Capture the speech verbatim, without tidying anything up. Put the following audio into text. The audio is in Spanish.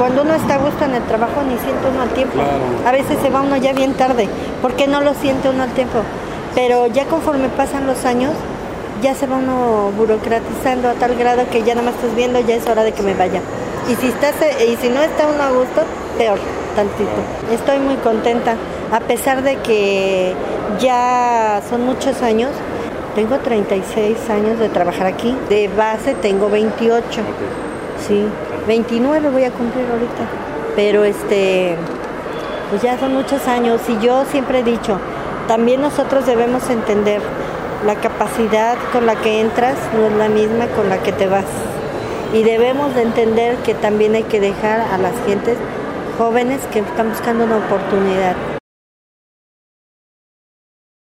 cuando uno está a gusto en el trabajo ni siente uno el tiempo. Claro. A veces se va uno ya bien tarde, porque no lo siente uno el tiempo. Pero ya conforme pasan los años, ya se va uno burocratizando a tal grado que ya nada más estás viendo, ya es hora de que me vaya. Y si, estás, y si no está uno a gusto, peor, tantito. Estoy muy contenta, a pesar de que ya son muchos años. Tengo treinta y seis años de trabajar aquí. De base tengo veintiocho. Okay. Sí, veintinueve voy a cumplir ahorita. Pero este, pues ya son muchos años y yo siempre he dicho, también nosotros debemos entender la capacidad con la que entras no es la misma con la que te vas. Y debemos de entender que también hay que dejar a las gentes jóvenes que están buscando una oportunidad.